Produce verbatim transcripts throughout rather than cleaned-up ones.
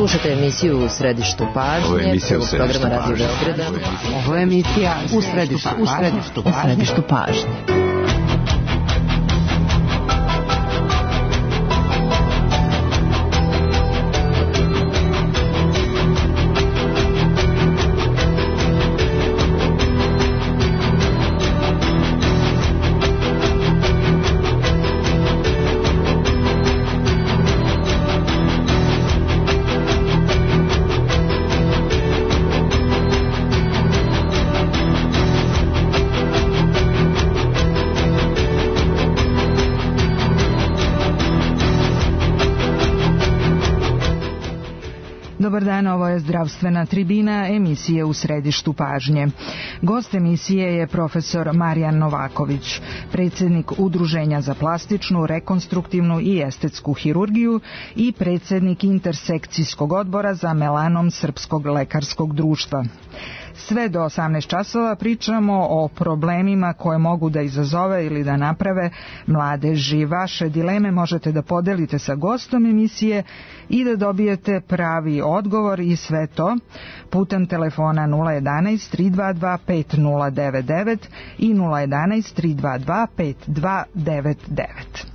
Slušajte emisiju U središtu pažnje, prvog programa Radio Beograda. Ovo je emisija U središtu, u središtu, u središtu pažnje. Dobar dan, ovo je Zdravstvena tribina, emisije U središtu pažnje. Gost emisije je profesor Marijan Novaković, predsjednik Udruženja za plastičnu, rekonstruktivnu i estetsku hirurgiju i predsjednik Intersekcijskog odbora za melanom Srpskog lekarskog društva. Sve do osamnaest časova pričamo o problemima koje mogu da izazove ili da naprave mladeži. Vaše dileme možete da podelite sa gostom emisije i da dobijete pravi odgovor, i sve to putem telefona nula jedanaest tri dva dva pet nula devet devet i nula jedanaest tri dva dva pet dva devet devet.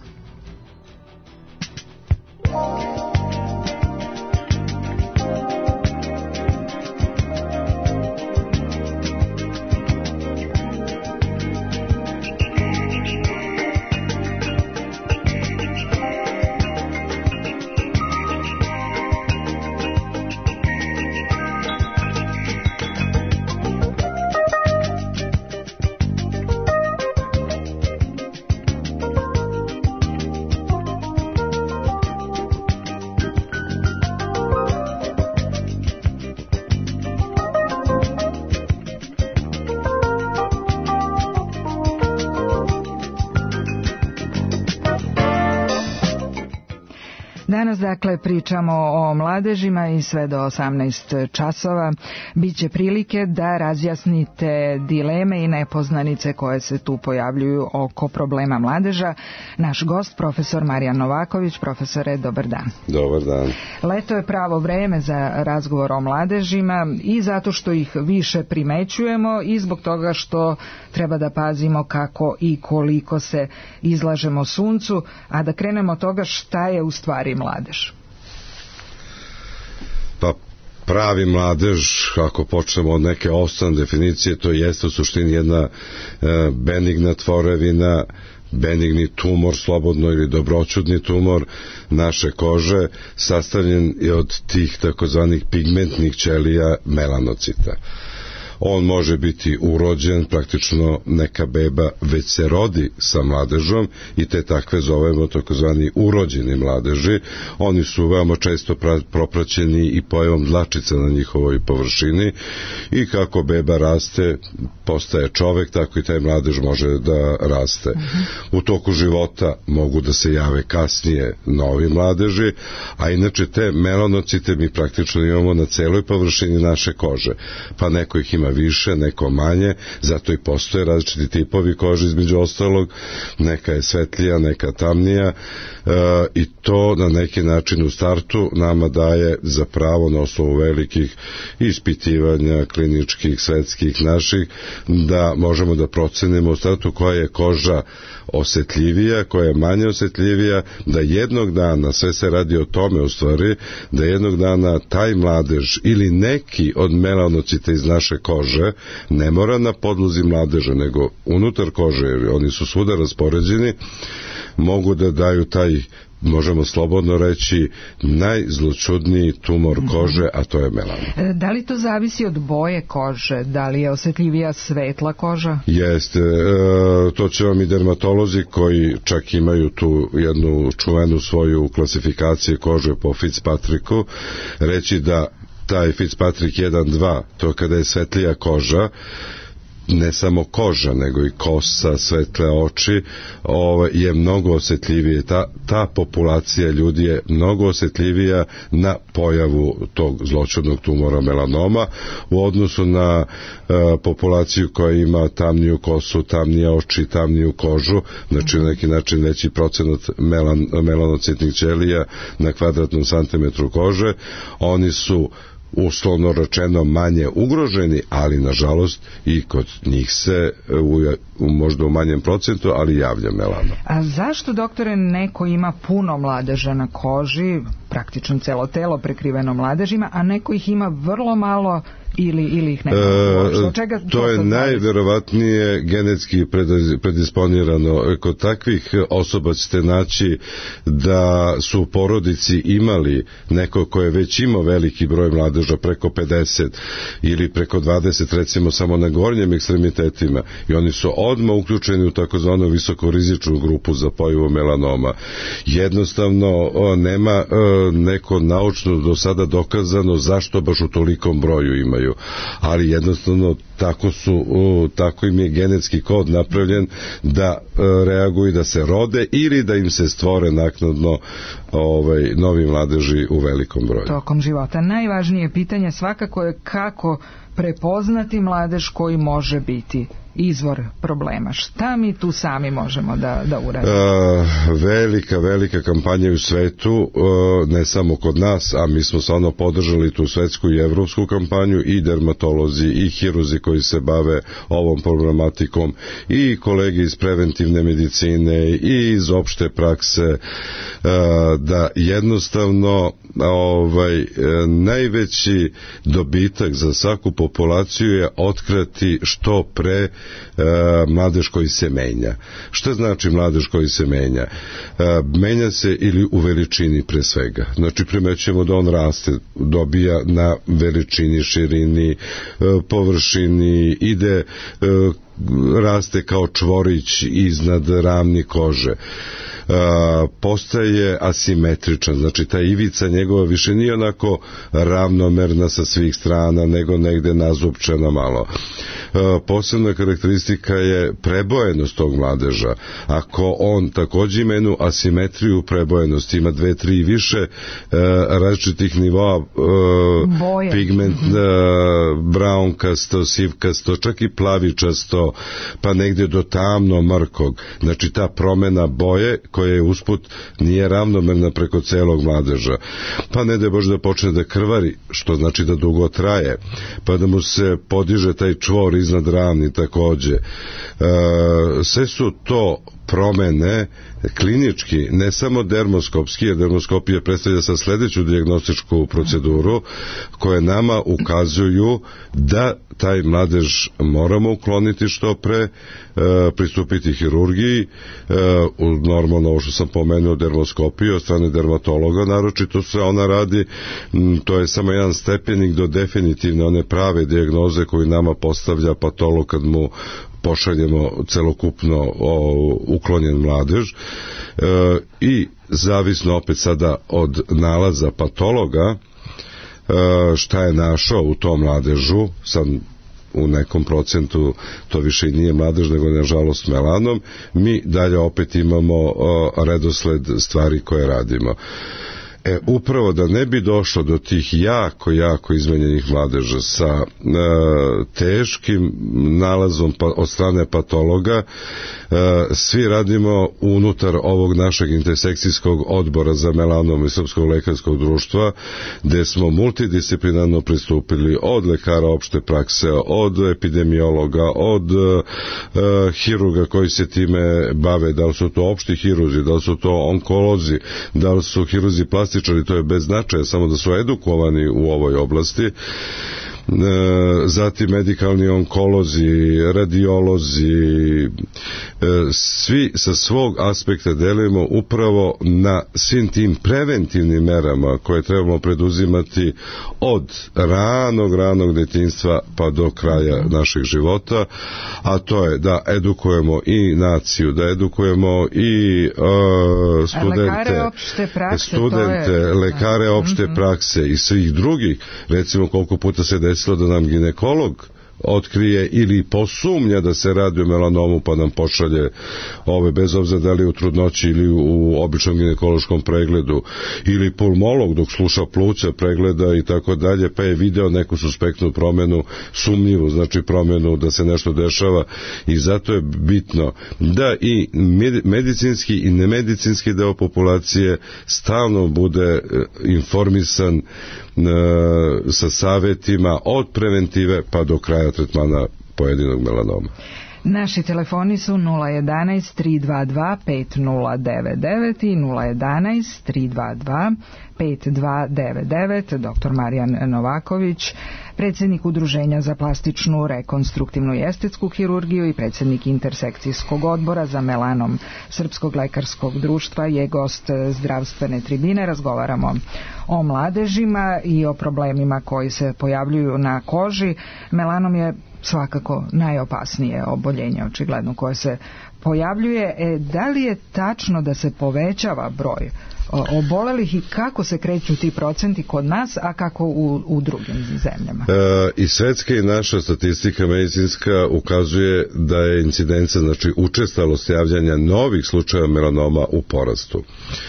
Danas dakle pričamo o mladežima i sve do osamnaest časova biće prilike da razjasnite dileme i nepoznanice koje se tu pojavljuju oko problema mladeža. Naš gost, profesor Marijan Novaković. Profesore, dobar dan. Dobar dan. Leto je pravo vreme za razgovor o mladežima i zato što ih više primećujemo i zbog toga što treba da pazimo kako i koliko se izlažemo suncu, a da krenemo od toga šta je u stvari mladež. Pa pravi mladež, ako počnemo od neke osnovne definicije, to jeste u suštini jedna e, benigna tvorevina, benigni tumor, slobodno ili dobroćudni tumor naše kože, sastavljen je od tih takozvanih pigmentnih ćelija melanocita. On može biti urođen, praktično neka beba već se rodi sa mladežom i te takve zovemo takozvani urođeni mladeži. Oni su veoma često propraćeni i pojavom dlačica na njihovoj površini i kako beba raste, postaje čovek, tako i taj mladež može da raste. Uh-huh. U toku života mogu da se jave kasnije novi mladeži, a inače te melanocite mi praktično imamo na celoj površini naše kože, pa neko ih ima više, neko manje, zato i postoje različiti tipovi kože, između ostalog, neka je svetlija, neka tamnija, e, i to na neki način u startu nama daje za pravo na osnovu velikih ispitivanja kliničkih, svetskih, naših, da možemo da procenimo u startu koja je koža osetljivija, koja je manje osetljivija, da jednog dana, sve se radi o tome u stvari, da jednog dana taj mladež ili neki od melanocita iz naše kože, ne mora na podlozi mladeža, nego unutar kože, jer oni su svuda raspoređeni, mogu da daju taj, možemo slobodno reći, najzločudniji tumor kože, a to je melanom. Da li to zavisi od boje kože? Da li je osetljivija svetla koža? Jeste, to će vam i dermatolozi koji čak imaju tu jednu čuvenu svoju klasifikacije kože po Fitzpatricku reći da taj Fitzpatrick jedan dva, to kada je svetlija koža, ne samo koža, nego i kosa, svetle oči, ovaj, je mnogo osjetljivije. Ta, ta populacija ljudi je mnogo osjetljivija na pojavu tog zloćudnog tumora melanoma u odnosu na uh, populaciju koja ima tamniju kosu, tamnije oči, tamniju kožu, znači na neki način veći procenat melan, melanocitnih ćelija na kvadratnom santimetru kože. Oni su uslovno rečeno manje ugroženi, ali nažalost i kod njih se u, u možda u manjem procentu, ali javlja melanom. A zašto, doktore, neko ima puno mladeža na koži, praktično celo telo prekriveno mladežima, a neko ih ima vrlo malo ili, ili ih nema? E, čega to, to je najverovatnije genetski predisponirano. Kod takvih osoba ćete naći da su u porodici imali neko ko je već imao veliki broj mladeža, preko pedeset ili preko dvadeset, recimo samo na gornjim ekstremitetima, i oni su odmah uključeni u takozvanu visokorizičnu grupu za pojavu melanoma. Jednostavno nema neko naučno do sada dokazano zašto baš u tolikom broju imaju, ali jednostavno tako su, tako im je genetski kod napravljen da reaguju, da se rode ili da im se stvore naknadno ovaj, novi mladeži u velikom broju. Tokom života. Najvažnije pitanje svakako je kako prepoznati mladež koji može biti izvor problema. Šta mi tu sami možemo da, da uradimo? E, velika, velika kampanja u svetu, e, ne samo kod nas, a mi smo stvarno podržali tu svetsku i evropsku kampanju, i dermatolozi, i hiruzi koji se bave ovom problematikom, i kolege iz preventivne medicine, i iz opšte prakse, e, da jednostavno ovaj, najveći dobitak za svaku populaciju je otkriti što pre e, mladež koji se menja. Šta znači mladež koji se menja? E, menja se ili u veličini pre svega. Znači primećujemo da on raste, dobija na veličini, širini, e, površini, ide, e, raste kao čvorić iznad ravni kože. Uh, postaje asimetričan, znači ta ivica njegova više nije onako ravnomerna sa svih strana, nego negde nazupčana malo. Uh, posebna karakteristika je prebojenost tog mladeža. Ako on takođe ima jednu asimetriju prebojenosti, ima dve, tri i više uh, različitih nivoa uh, pigment, uh, brownkasto, sivkasto, čak i plavičasto, pa negde do tamno mrkog, znači ta promena boje koja je usput nije ravnomerna preko celog mladeža, pa ne da je Bože da počne da krvari, što znači da dugo traje, pa da mu se podiže taj čvor iznad ravni takođe. E, sve su to promene klinički, ne samo dermoskopski, jer dermoskopija predstavlja sa sledeću dijagnostičku proceduru koje nama ukazuju da taj mladež moramo ukloniti što pre, e, pristupiti hirurgiji, e, u normalno ovo što sam pomenuo dermoskopiju od strane dermatologa, naročito se ona radi, m, to je samo jedan stepenik do definitivne one prave dijagnoze koju nama postavlja patolog kad mu pošaljemo celokupno o, uklonjen mladež, e, i zavisno opet sada od nalaza patologa e, šta je našao u tom mladežu, sad u nekom procentu to više i nije mladež nego nažalost melanom, mi dalje opet imamo o, redosled stvari koje radimo. E, upravo da ne bi došlo do tih jako, jako izmenjenih mladeža sa e, teškim nalazom pa, od strane patologa, e, svi radimo unutar ovog našeg intersekcijskog odbora za melanom i Srpskog lekarskog društva, gde smo multidisciplinarno pristupili od lekara opšte prakse, od epidemiologa, od e, hirurga koji se time bave, da li su to opšti hiruzi, da li su to onkolozi, da li su hiruzi plastični, to je bez značaja, samo da su edukovani u ovoj oblasti. Zatim medikalni onkolozi, radiolozi, svi sa svog aspekta delimo upravo na svim tim preventivnim merama koje trebamo preduzimati od ranog, ranog detinjstva pa do kraja našeg života, a to je da edukujemo i naciju, da edukujemo i uh, studente, lekare opšte prakse, studente, je... lekare opšte prakse i svih drugih. Recimo koliko puta se desilo da nam ginekolog otkrije ili posumnja da se radi o melanomu pa nam pošalje ove, bez obzira da li u trudnoći ili u običnom ginekološkom pregledu, ili pulmolog dok sluša pluća pregleda i tako dalje, pa je video neku suspektnu promjenu, sumnjivu, znači promjenu da se nešto dešava, i zato je bitno da i medicinski i nemedicinski deo populacije stalno bude informisan sa savjetima od preventive pa do kraja tretmana pojedinog melanoma. Naši telefoni su nula jedanaest tri dva dva pet nula devet devet i nula jedanaest tri dva dva pet dva devet devet. Doktor Marijan Novaković, predsjednik Udruženja za plastičnu, rekonstruktivnu i estetsku hirurgiju i predsjednik intersekcijskog odbora za melanom Srpskog lekarskog društva, je gost zdravstvene tribine. Razgovaramo o mladežima i o problemima koji se pojavljuju na koži. Melanom je svakako najopasnije oboljenje, očigledno, koje se pojavljuje. E, da li je tačno da se povećava broj obolelih i kako se kreću ti procenti kod nas, a kako u, u drugim zemljama? E, I svetska i naša statistika medicinska ukazuje da je incidenca, znači učestalost javljanja novih slučajeva melanoma u porastu.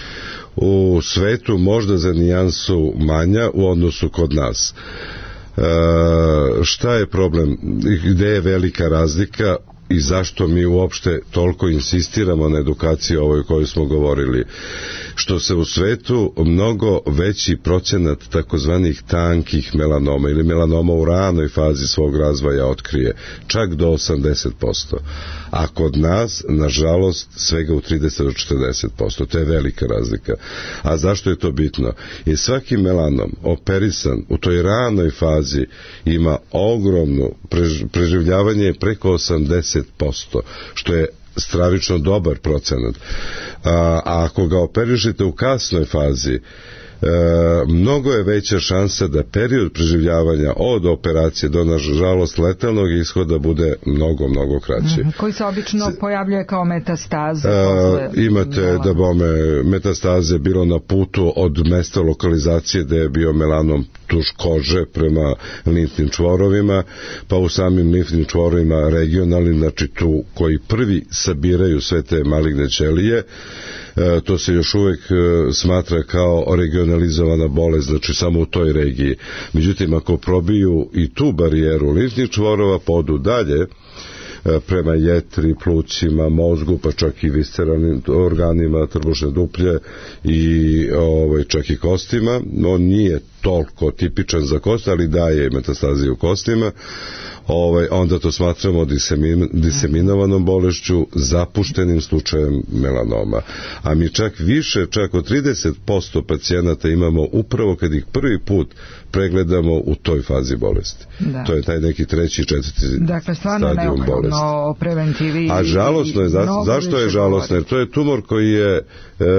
U svetu možda za nijansu manja u odnosu kod nas. E, šta je problem, gde je velika razlika i zašto mi uopšte toliko insistiramo na edukaciji ovoj o kojoj smo govorili? Što se u svetu mnogo veći procenat takozvanih tankih melanoma ili melanoma u ranoj fazi svog razvoja otkrije, čak do osamdeset posto, a kod nas nažalost svega u trideset do četrdeset posto. To je velika razlika. A zašto je to bitno? Jer svaki melanom operisan u toj ranoj fazi ima ogromno prež, preživljavanje preko osamdeset posto, što je stravično dobar procenat. A, a ako ga operišete u kasnoj fazi, E, mnogo je veća šansa da period preživljavanja od operacije do, nažalost, letalnog ishoda bude mnogo, mnogo kraći. Mm, koji se obično S, pojavljuje kao metastaze? E, imate melano. Da bome metastaze bilo na putu od mesta lokalizacije gde je bio melanom tuš kože prema limfnim čvorovima, pa u samim limfnim čvorovima regionalnim, znači tu koji prvi sabiraju sve te maligne ćelije. E, to se još uvek e, smatra kao regionalizovana bolest, znači samo u toj regiji. Međutim, ako probiju i tu barijeru limfnih čvorova, podu dalje e, prema jetri, plućima, mozgu, pa čak i visceralnim organima, trbušne duplje i ovaj, čak i kostima. On nije toliko tipičan za kost, ali daje metastaziju u kostima. Ovaj, onda to smatramo disemin, diseminovanom bolešću, zapuštenim slučajem melanoma. A mi čak više, čak od trideset posto pacijenata imamo upravo kad ih prvi put pregledamo u toj fazi bolesti. Da. To je taj neki treći, četvrti dakle, stadijum bolesti. O preventivi. A žalosno je, za, zašto je žalosno? Jer to je tumor koji je e,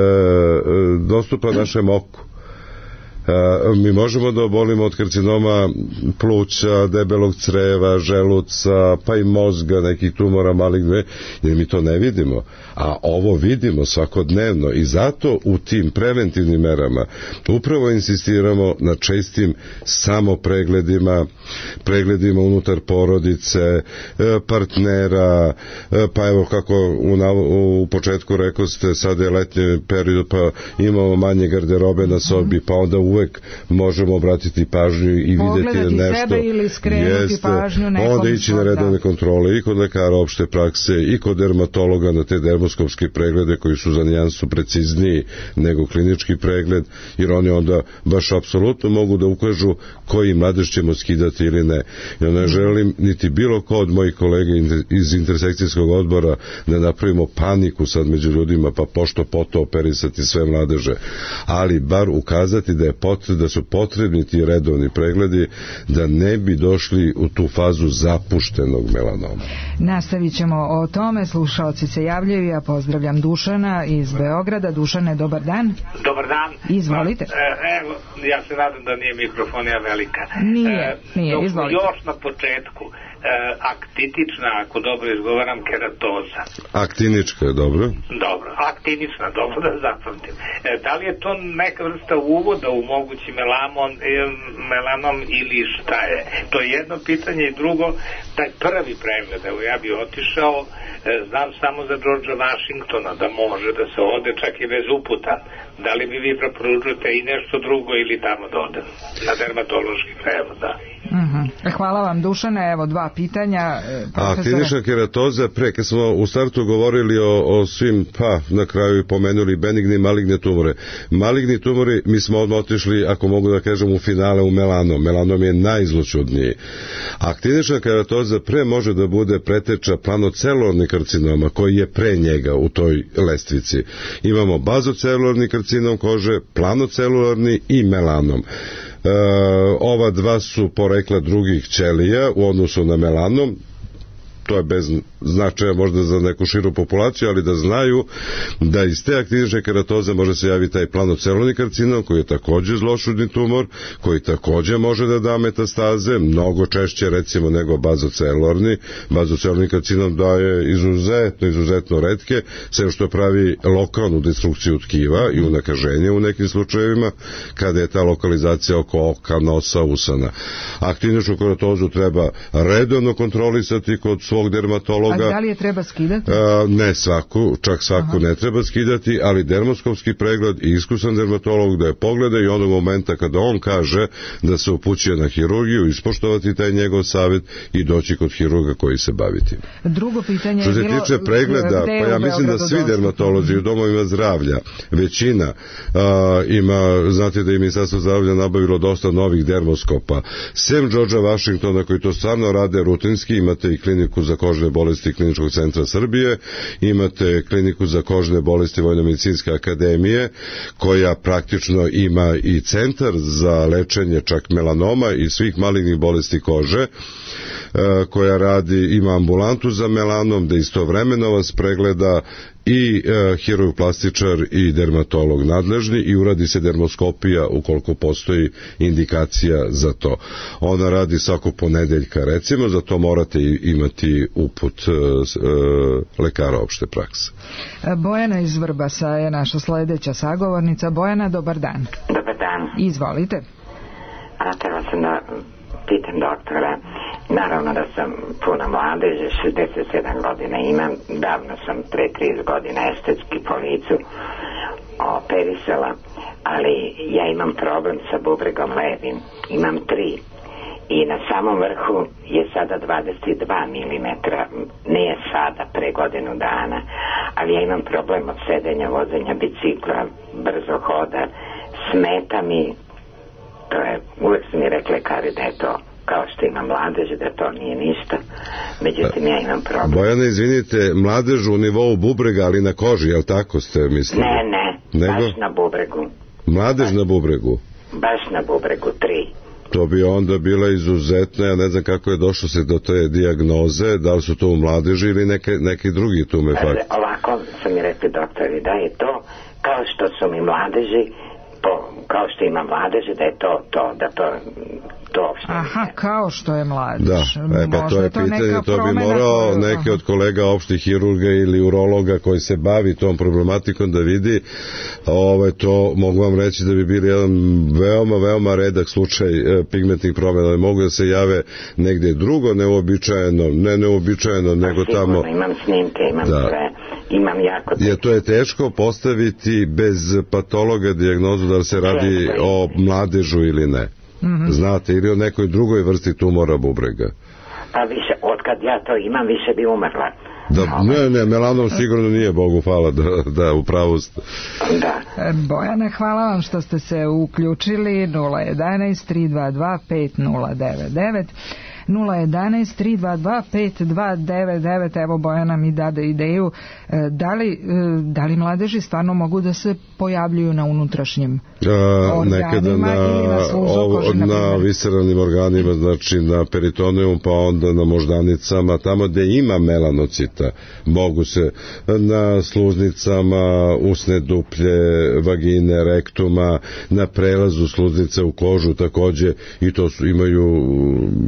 dostupan našem oku. Uh, mi možemo da obolimo od karcinoma pluća, debelog creva, želuca, pa i mozga, nekih tumora maligne, jer mi to ne vidimo, a ovo vidimo svakodnevno, i zato u tim preventivnim merama upravo insistiramo na čestim samo pregledima, pregledima unutar porodice, partnera, pa evo kako u, u početku rekao ste, sad je letnji period, pa imamo manje garderobe na sobi, pa onda uvek možemo obratiti pažnju i vidjeti pogledati nešto. Sebe ili skrenuti jeste, pažnju nekom. Onda ići na redovne kontrole i kod lekara opšte prakse i kod dermatologa na te dermoskopske preglede koji su za nijansu precizniji nego klinički pregled, jer oni onda baš apsolutno mogu da ukažu koji mladež ćemo skidati ili ne. Ja ne želim niti bilo ko od mojih kolega iz intersekcijskog odbora da napravimo paniku sad među ljudima, pa pošto poto operisati sve mladeže, ali bar ukazati da je pot, da su potrebni ti redovni pregledi, da ne bi došli u tu fazu zapuštenog melanoma. Nastavit ćemo o tome, slušalci se javljaju, ja pozdravljam Dušana iz Beograda. Dušane, dobar dan. Dobar dan. Izvolite. Evo, ja se nadam da nije mikrofonija velika. Nije, nije, Dok izvolite. Još na početku, aktinična, ako dobro izgovaram, keratoza. Aktinička je dobro. Dobro, aktinična, dobro da zapamtim. E, da li je to neka vrsta uvoda u mogući melamon, e, melanom ili šta je? To je jedno pitanje i drugo, taj prvi pregled, evo ja bi otišao, e, znam samo za Georgea Washingtona da može da se ode čak i bez uputa. Da li bi vi preporučujete i nešto drugo ili tamo da odem na dermatološki pregled, da? Uh-huh. Hvala vam, Dušane, evo dva pitanja. Aktinična keratoza, pre kad smo u startu govorili o, o svim, pa na kraju pomenuli benigni i maligne tumore. Maligni tumori, mi smo odmah otišli, ako mogu da kažem, u finale u melanom. Melanom je najzloćudniji. Aktinična keratoza pre može da bude preteča planocelularni karcinoma koji je pre njega u toj lestvici. Imamo bazocelularni karcinom kože, planocelularni i melanom. E, ova dva su porekla drugih ćelija u odnosu na melanom. To je bez značaja možda za neku širu populaciju, ali da znaju da iz te aktinične keratoze može se javiti taj planocelularni karcinom koji je takođe zloćudni tumor, koji takođe može da da metastaze, mnogo češće recimo nego bazocelularni. Bazocelularni karcinom daje izuzetno, izuzetno retke, sem što pravi lokalnu destrukciju tkiva i unakaženje u nekim slučajevima kada je ta lokalizacija oko oka, nosa, usana. Aktiničnu keratozu treba redovno kontrolisati kod svog dermatologa. A da li je treba skidati? A, ne svaku, čak svaku Aha. ne treba skidati, ali dermoskopski pregled i iskusan dermatolog da je pogleda i onog momenta kada on kaže da se upućuje na hirurgiju, ispoštovati taj njegov savjet i doći kod hirurga koji se bavi tim. Drugo pitanje što se tiče pregleda, pa ja mislim da svi dermatolozi u domovima zdravlja, većina a, ima, znate da je Ministarstvo zdravlja nabavilo dosta novih dermoskopa. Sem Georgea Washingtona koji to stvarno rade rutinski, imate i kliniku za kožne bolesti Kliničkog centra Srbije, imate kliniku za kožne bolesti Vojnomedicinske akademije, koja praktično ima i centar za lečenje čak melanoma i svih malignih bolesti kože, koja radi, ima ambulantu za melanom, da istovremeno vas pregleda i e, hirurg-plastičar i dermatolog nadležni i uradi se dermoskopija ukoliko postoji indikacija za to. Ona radi svako ponedeljka recimo, za to morate imati uput e, e, lekara opšte prakse. Bojana iz Vrbasa je naša sledeća sagovornica. Bojana, dobar dan. Dobar dan. Izvolite. A treba sam da pitam doktora, naravno da sam puna mladeže, šezdeset sedam godina imam, davno sam pre trideset godina estetski po licu operisala, ali ja imam problem sa bubregom levim, imam tri i na samom vrhu je sada dvadeset dva milimetra, nije sada, pre godinu dana, ali ja imam problem od sedenja, vozenja bicikla, brzo hoda, smeta mi. To je, uvek su mi rekli lekari da je to kao što ima mladež, da to nije ništa, međutim ja imam problem. Bojana, izvinite, mladež u nivou bubrega, ali na koži, jel tako ste mislili? Ne, ne, Nego? baš na bubregu. Mladež baš, na bubregu? Baš na bubregu, tri. To bi onda bila izuzetna, ja ne znam kako je došlo se do te dijagnoze, da li su to u mladeži ili neke, neki drugi tume fakti. Ovako su mi rekli doktori da je to kao što su mi mladeži, po, kao što ima mladeže, da je to, to, da to, to uopšte. Aha, kao što je mladež. Da, e, pa to je to pitanje, to bi morao koju... neki od kolega opštih hirurga ili urologa koji se bavi tom problematikom da vidi, ovaj, to mogu vam reći da bi bili jedan veoma, veoma redak slučaj e, pigmentnih promjena, mogu da se jave negde drugo, neuobičajeno, ne neuobičajeno, nego sigurno, tamo... Imam snimke, imam da. sve. Imam jako je to je teško postaviti bez patologa dijagnozu da se radi o mladežu ili ne. Mm-hmm. Znate, ili o nekoj drugoj vrsti tumora bubrega. Pa više, otkad ja to imam, više bi umrla. Da, ne, ne, melanom sigurno nije, Bogu hvala, da, da upravo ste. Da. Bojana, hvala vam što ste se uključili. Nula jedanaest tri dva dva pet nula devet devet nula jedanaest tri dva dva pet dva devet devet. Evo, Bojana mi dade ideju, da li, da li mladeži stvarno mogu da se pojavljuju na unutrašnjim A, organima nekada na, ili na služu koži, na, na visceralnim organima, znači na peritoneum, pa onda na moždanicama, tamo gde ima melanocita, mogu se na sluznicama, usne duplje, vagine, rektuma, na prelazu sluznice u kožu takođe, i to su, imaju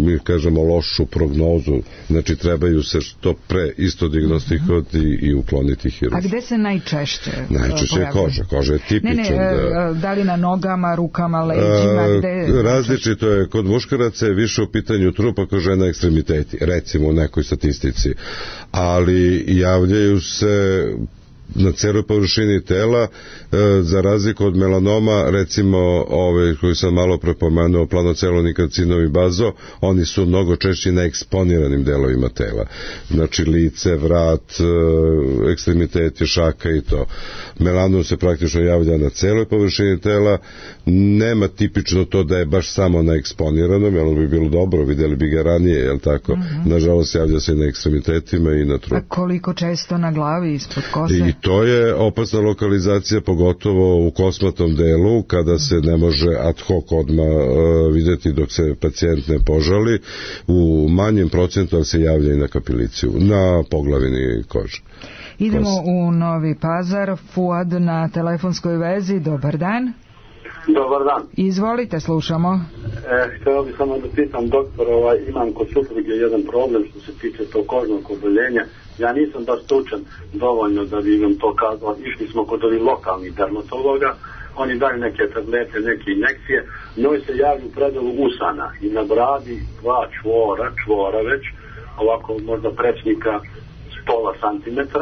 mi kažemo lošu prognozu, znači trebaju se što pre isto dijagnostikovati mm-hmm. i ukloniti hirurški. A gde se najčešće Najčešće je koža, koža je tipičan. Ne, ne, da, da li na nogama, rukama, leđima, gde... Različito je, kod muškaraca je više u pitanju trupa, kod žena ekstremiteti, recimo u nekoj statistici, ali javljaju se na celoj površini tela, za razliku od melanoma, recimo ove koji sam malo prepomenuo, planocelulni karcinomi bazo, oni su mnogo češći na eksponiranim delovima tela, znači lice, vrat, ekstremiteti, šaka i to. Melanom se praktično javlja na celoj površini tela, nema tipično to da je baš samo na eksponiranom, jer bi bilo dobro, videli bi ga ranije, jel tako? Mm-hmm. Nažalost javlja se i na ekstremitetima i na trupu. A koliko često na glavi, ispod kose? I to je opasna lokalizacija, pogotovo u kosmatom delu, kada se ne može ad hoc odmah uh, videti dok se pacijent ne požali. U manjem procentu, ali se javlja i na kapiliciju, na poglavini kože. Idemo Kos. u Novi Pazar. Fuad na telefonskoj vezi. Dobar dan. Dobar dan. Izvolite, slušamo. E, htio bih samo da pitam doktora, ovaj, imam kod supruge jedan problem što se tiče tog kožnog oboljenja. Ja nisam baš stručan dovoljno da bi vam to kazao. Išli smo kod ovih lokalnih dermatologa, oni daju neke tablete, neke injekcije, njoj se javi u predelu usana i na bradi dva čvora, čvora već, ovako možda prečnika pola santimetra,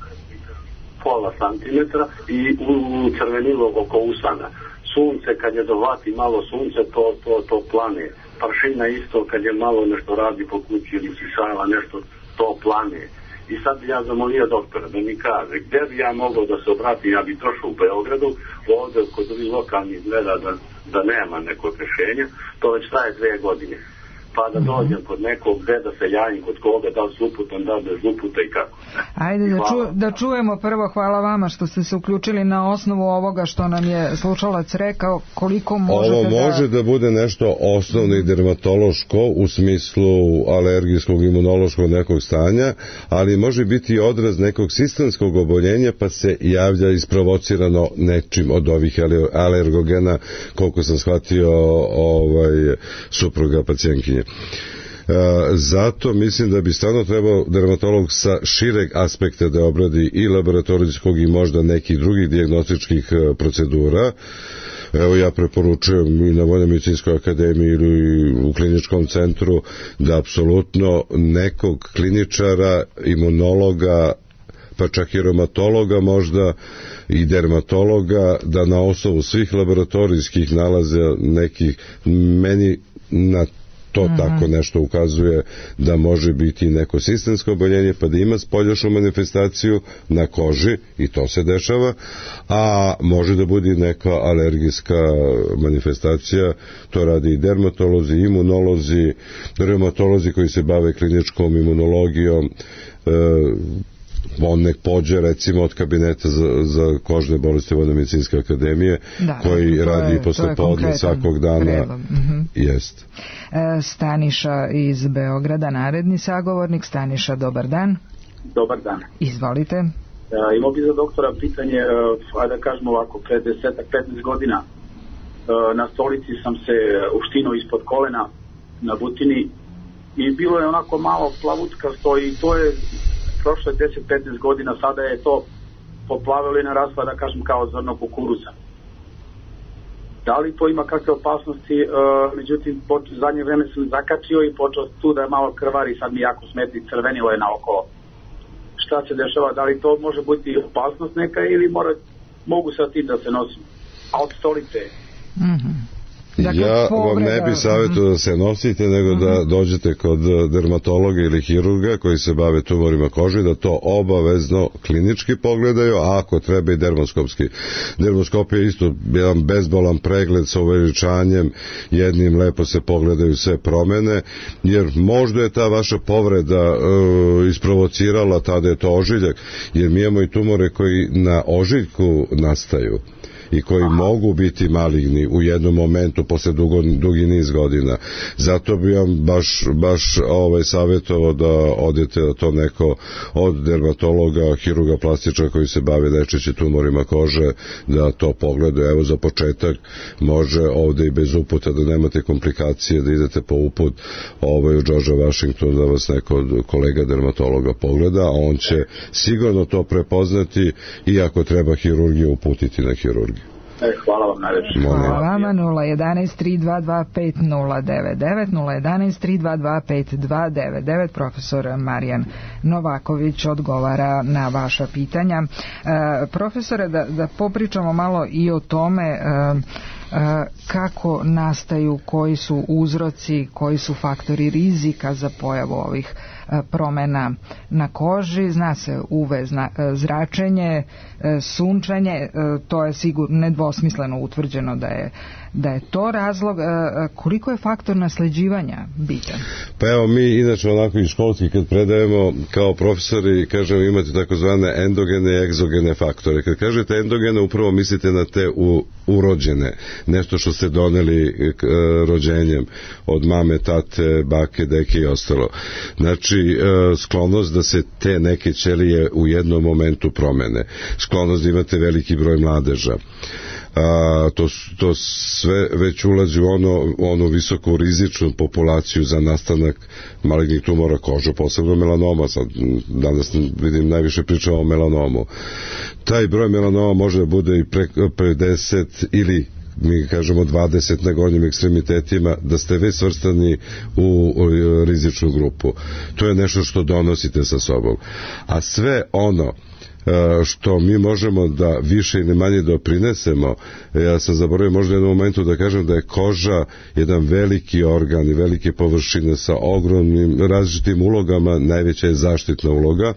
pola santimetra i u, u crvenilo oko usana. Sunce, kad je dovati malo sunce, to, to, to plane. Pršina isto, kad je malo nešto radi po kući ili sišava nešto, to plane. I sad bi ja zamolio doktora da mi kaže gdje bi ja mogao da se obratim, ja bi došao u Beogradu, ovdje kod ovih lokalnih gleda da, da nema nekog rješenja, to već traje dve godine. Pa da dođem kod nekog, gde da se javim, kod koga, da li s uputom, da li bez uputa i kako. Ajde da, ču, da čujemo prvo, hvala vama što ste se uključili na osnovu ovoga što nam je slušalac rekao, koliko možete Ovo može da... da bude nešto osnovno i dermatološko u smislu alergijskog, imunološkog nekog stanja, ali može biti odraz nekog sistemskog oboljenja, pa se javlja isprovocirano nečim od ovih alergogena, koliko sam shvatio ovaj, supruga pacijentkinje. Zato mislim da bi stvarno trebao dermatolog sa šireg aspekta da obradi i laboratorijskog i možda nekih drugih dijagnostičkih procedura. Evo ja preporučujem i na Vojno-medicinskoj akademiji ili u kliničkom centru da apsolutno nekog kliničara, imunologa, pa čak i reumatologa možda i dermatologa, da na osnovu svih laboratorijskih nalaza nekih, meni na to mm-hmm. tako nešto ukazuje da može biti neko sistemsko oboljenje, pa da ima spoljašnju manifestaciju na koži, i to se dešava, a može da bude neka alergijska manifestacija, to radi i dermatolozi, imunolozi, reumatolozi koji se bave kliničkom imunologijom, e, on nek pođe recimo od kabineta za, za kožne bolesti Vojno-medicinske akademije, da, koji radi posle podne svakog dana. Mm-hmm. Jest. E, Staniša iz Beograda, naredni sagovornik. Staniša, dobar dan. Dobar dan. Izvolite. E, imao bi za doktora pitanje, e, da kažemo ovako, pre deset petnaest godina e, na stolici sam se uštinuo ispod kolena na butini i bilo je onako malo plavutkasto i to je prošle deset petnaest godina, sada je to poplavilo i narasla, da kažem, kao zrno kukuruza. Da li to ima kakve opasnosti? E, međutim, po zadnje vreme sam zakačio i počeo tu da je malo krvari, sad mi jako smeti, crvenilo je naokolo. Šta se dešava? Da li to može biti opasnost neka ili mora, mogu sa tim da se nosim? A od stolice je. Mhm. Dakle, ja vam ne bi savjetovao da se nosite, nego uh-huh. da dođete kod dermatologa ili hirurga koji se bave tumorima kože, da to obavezno klinički pogledaju, a ako treba i dermoskopski. Dermoskopija je isto jedan bezbolan pregled sa uveličanjem, jednim lepo se pogledaju sve promene, jer možda je ta vaša povreda uh, isprovocirala, tada je to ožiljak, jer mi imamo i tumore koji na ožiljku nastaju. i koji mogu biti maligni u jednom momentu posle dugo, dugi niz godina. Zato bi vam baš, baš ovaj, savjetovao da odete na to neko od dermatologa, hirurga plastičara koji se bave lečeći tumorima kože, da to pogledaju. Evo za početak može ovde i bez uputa, da nemate komplikacije, da idete po uput ovaj, u Georgea Washington, da vas neko od kolega dermatologa pogleda, a on će sigurno to prepoznati i ako treba hirurgiju uputiti na hirurgiju. E, hvala vam najlepše. Hvala vama. Nula jedanaest tri dva dva pet nula devet devet nula jedanaest tri dva dva pet dva devet devet. Profesor Marijan Novaković odgovara na vaša pitanja. E, profesore, da, da popričamo malo i o tome e, kako nastaju, koji su uzroci, koji su faktori rizika za pojavu ovih promena na koži. Zna se U V zračenje, sunčanje, to je sigurno nedvosmisleno utvrđeno da je da je to razlog. Koliko je faktor nasleđivanja bitan? Pa evo, mi inače onako iz školski kad predajemo kao profesori, kažemo imate takozvane endogene i egzogene faktore. Kad kažete endogene, upravo mislite na te u, urođene, nešto što ste doneli e, rođenjem od mame, tate, bake, deke i ostalo. Znači, e, sklonost da se te neke ćelije u jednom momentu promene. Sklonost da imate veliki broj mladeža. A, to, to sve već ulazi u ono, ono visoko rizičnu populaciju za nastanak malignih tumora kože, posebno melanoma. Sad, danas vidim najviše pričamo o melanomu. Taj broj melanoma može da bude i preko pedeset ili mi kažemo dvadeset na gornjim ekstremitetima, da ste već svrstani u, u rizičnu grupu. To je nešto što donosite sa sobom. A sve ono što mi možemo da više ili manje doprinesemo, ja sam zaboravio možda u jednom momentu da kažem da je koža jedan veliki organ i velike površine sa ogromnim različitim ulogama, najveća je zaštitna uloga.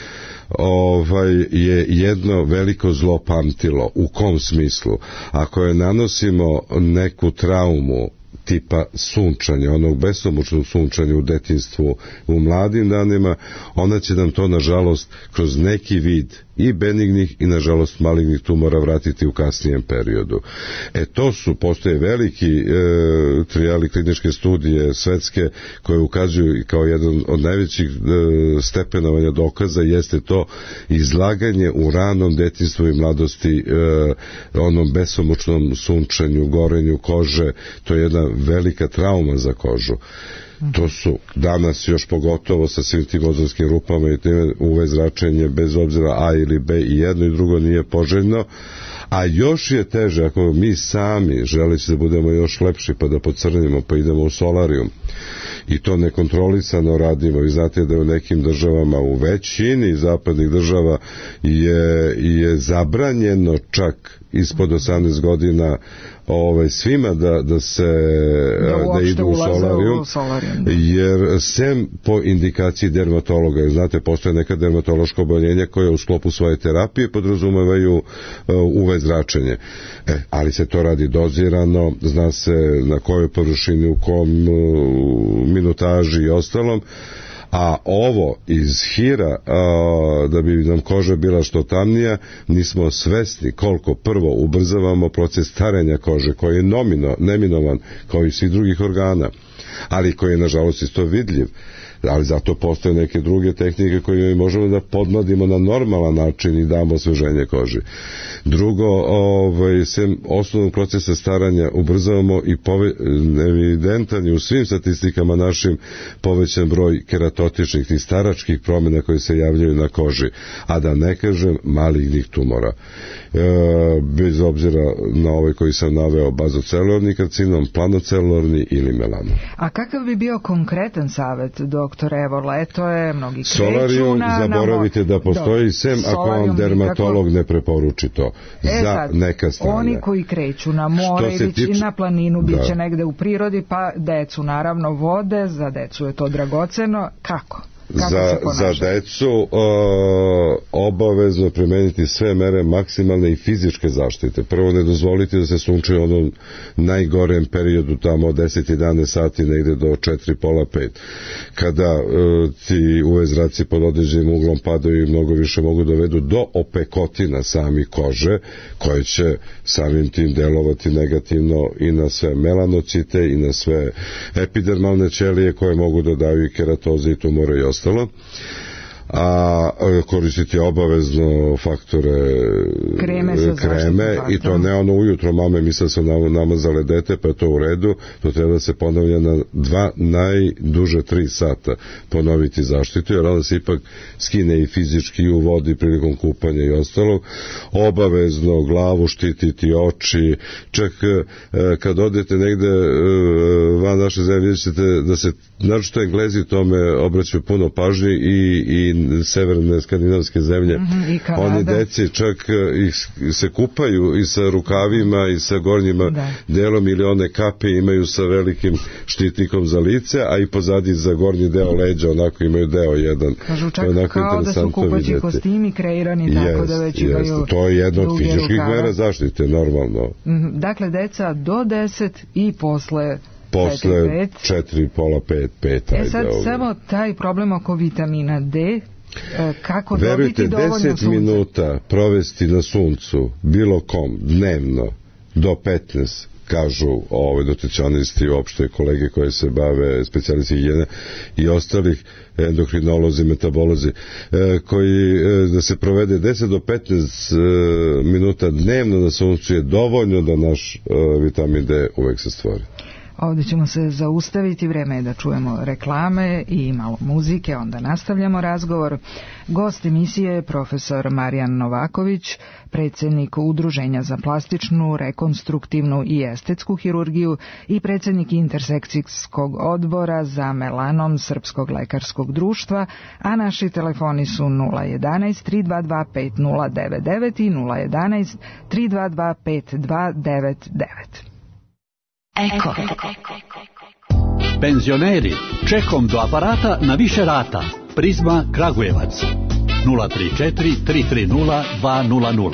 Ovaj je jedno veliko zlo pamtilo. U kom smislu? Ako je nanosimo neku traumu tipa sunčanja, onog besomučnog sunčanja u detinjstvu, u mladim danima, ona će nam to nažalost kroz neki vid i benignih i nažalost malignih tumora vratiti u kasnijem periodu. E to su, postoje veliki e, trijali kliničke studije svetske koje ukazuju kao jedan od najvećih e, stepenovanja dokaza jeste to izlaganje u ranom detinjstvu i mladosti e, onom besomučnom sunčanju, gorenju kože. To je jedna velika trauma za kožu. To su danas još pogotovo sa svim tim ozonskim rupama i time U V zračenje bez obzira A ili B, i jedno i drugo nije poželjno, a još je teže ako mi sami želeći da budemo još lepši pa da pocrnimo pa idemo u solarijum i to nekontrolisano radimo. Vi znate da u nekim državama, u većini zapadnih država je, je zabranjeno čak ispod osamnaest godina ovaj, svima da, da se da, da idu u solarijum, u solarijum jer sem po indikaciji dermatologa, znate, postoje neka dermatološka oboljenja koja u sklopu svoje terapije podrazumevaju U V zračenje. E, ali se to radi dozirano, zna se na kojoj površini, u kom minutaži i ostalom. A ovo iz hira, a, da bi nam koža bila što tamnija, nismo svesni koliko prvo ubrzavamo proces starenja kože, koji je nomino, neminovan kao i svih drugih organa, ali koji je nažalost isto vidljiv. Ali zato postoje neke druge tehnike koje možemo da podmladimo na normalan način i damo osveženje koži. Drugo, ovaj, sem osnovnog procesa staranja ubrzavamo i pove, evidentan je u svim statistikama našim povećan broj keratotičnih, tih staračkih promjena koje se javljaju na koži, a da ne kažem malignih tumora. E, bez obzira na ovaj koji sam naveo, bazocelularni karcinom, planocelularni ili melanom. A kakav bi bio konkretan savjet, doktor? Evo, leto je, mnogi kreću Solarijum, na... zaboravite da postoji, do, sem ako vam dermatolog nikako ne preporuči to. E za sad, neka stanja. Oni koji kreću na more ili tiče... na planinu, bit će da. negde u prirodi, pa decu naravno vode, za decu je to dragoceno. Kako? za, za decu uh, obavezno primeniti sve mere maksimalne i fizičke zaštite. Prvo, ne dozvoliti da se sunčaju u onom najgorem periodu, tamo od deset jedanaest sati negde do četiri pola pet, kada uh, ti U V zraci pod određenim uglom padaju i mnogo više mogu dovedu do opekotina sami kože, koje će samim tim delovati negativno i na sve melanocite i na sve epidermalne ćelije koje mogu da daju i keratoze i tumore i ostalo. A koristiti obavezno faktore kreme, kreme i to ne ono ujutro, mame misle se namazale dete, pa je to u redu, to treba da se ponavlja na dva, najduže tri sata ponoviti zaštitu, jer onda se ipak skine i fizički i u vodi prilikom kupanja i ostalo. Obavezno glavu štititi, oči, čak kad odete negde van naše zemlje, vidjet ćete da se, naročito Englezi tome obraćaju puno pažnje i, i severne skandinavske zemlje, mm-hmm, oni deci čak ih se kupaju i sa rukavima i sa gornjima da. delom, ili one kape imaju sa velikim štitnikom za lice, a i pozadi za gornji deo leđa onako imaju deo jedan. Kažu čak kao da su kupaći kostimi kreirani yes, tako da već imaju yes. To je jedno od fizičkih mera zaštite, normalno. Mm-hmm. Dakle, deca do deset i posle posle četiri pola pet pet. E sad ovdje. Samo taj problem oko vitamina D, kako verujte, dobiti dovoljno sunca. deset minuta provesti na suncu bilo kom dnevno do petnaest, kažu ove nutricionisti, uopšte kolege koje se bave specijalisti higijene i ostalih endokrinolozi, metabolozi, koji da se provede deset do petnaest minuta dnevno na suncu je dovoljno da naš vitamin D uvek se stvori. Ovdje ćemo se zaustaviti, vreme je da čujemo reklame i malo muzike, onda nastavljamo razgovor. Gost emisije je profesor Marijan Novaković, predsjednik Udruženja za plastičnu, rekonstruktivnu i estetsku hirurgiju i predsjednik intersekcijskog odbora za melanom Srpskog lekarskog društva, a naši telefoni su nula jedanaest tri dva dva pet nula devet devet i nula jedanaest tri dva dva pet dva devet devet. Eko. Penzioneri, čekom do aparata na više rata. Prizma Kragujevac. nula tri četiri tri tri nula dva nula nula.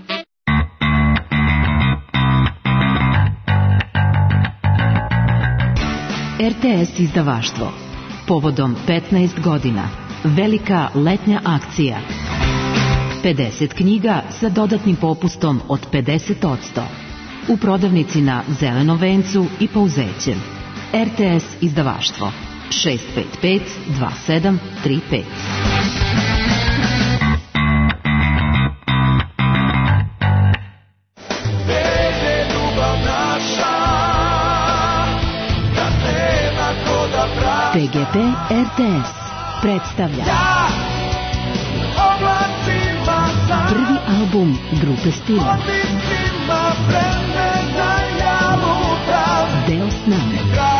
R T S izdavaštvo. Povodom petnaest godina. Velika letnja akcija. pedeset knjiga sa dodatnim popustom od pedeset posto. U prodavnici na Zelenom vencu i Pouzećem. R T S izdavaštvo šest pet pet dva sedam tri pet. P G P R T S predstavlja prvi album grupe Stila. Deo s nama.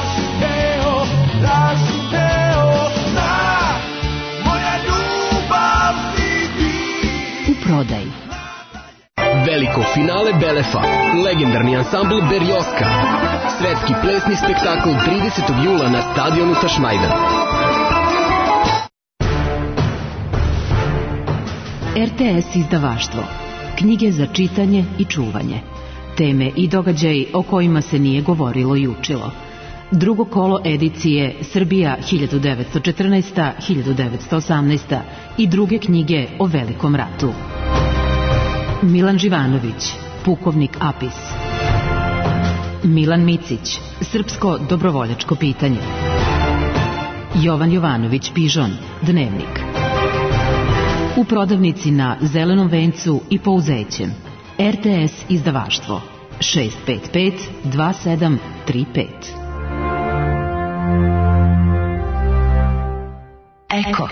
U prodaji. Veliko finale Belefa, legendarni ansambl Berjoska. Svetski plesni spektakl tridesetog jula na stadionu Tašmajdan. R T S izdavaštvo. Knjige za čitanje i čuvanje. Teme i događaji o kojima se nije govorilo i učilo. Drugo kolo edicije Srbija hiljadu devetsto četrnaesta do hiljadu devetsto osamnaesta i druge knjige o Velikom ratu. Milan Živanović, pukovnik Apis. Milan Micić, srpsko dobrovoljačko pitanje. Jovan Jovanović Pižon, dnevnik. U prodavnici na Zelenom vencu i Pouzećem. R T S izdavaštvo šest pet pet dva sedam tri pet. Eko.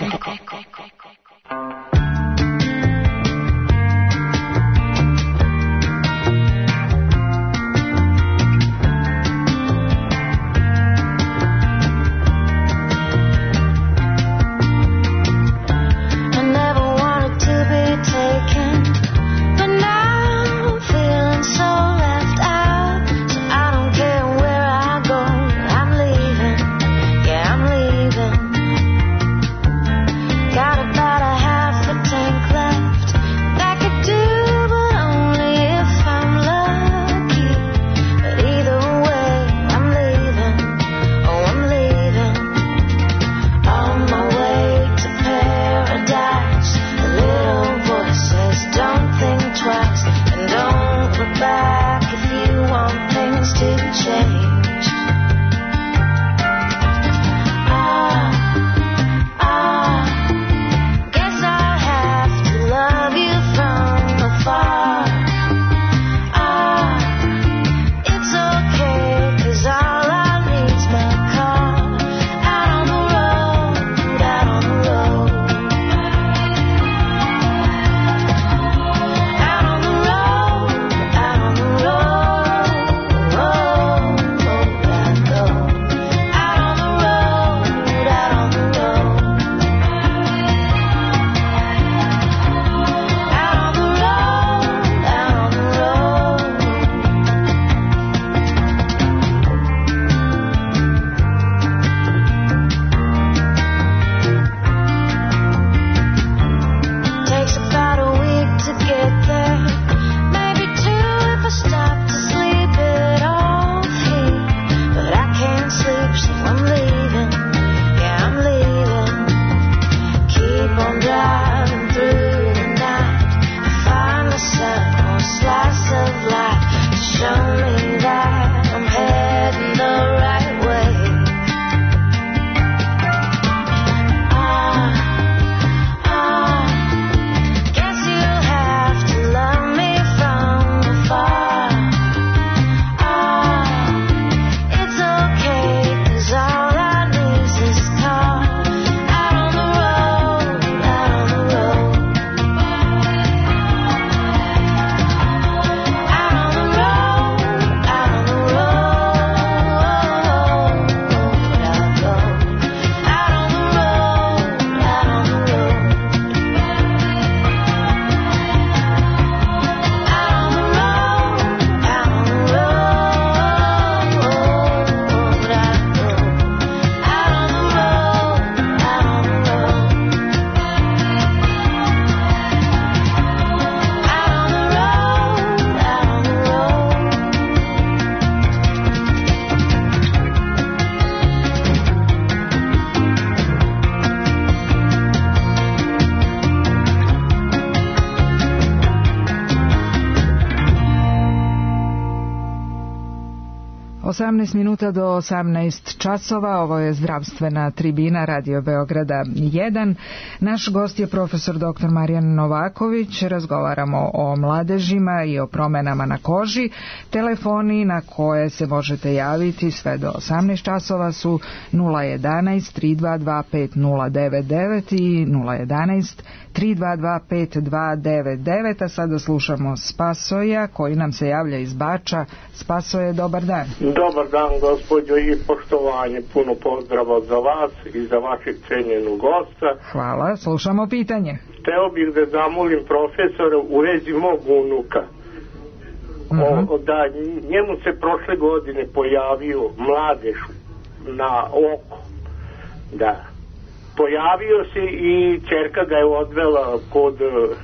osamnaest minuta do osamnaest časova, ovo je zdravstvena tribina Radio Beograda jedan. Naš gost je profesor doktor Marijan Novaković. Razgovaramo o mladežima i o promenama na koži. Telefoni na koje se možete javiti sve do osamnaest časova su nula jedanaest tri dva dva pet nula devet devet i nula jedanaest tri dva dva pet dva devet devet, a sada slušamo Spasoja koji nam se javlja iz Bača. Spasoje, dobar dan. Dobar dan, gospođo, i poštovanje, puno pozdrava za vas i za vašeg cenjenog gosta. Hvala, slušamo pitanje. Hteo bih da zamolim profesora u vezi mog unuka. Uh-huh. O, da njemu se prošle godine pojavio mladež na oko. Da. Pojavio se i ćerka ga je odvela kod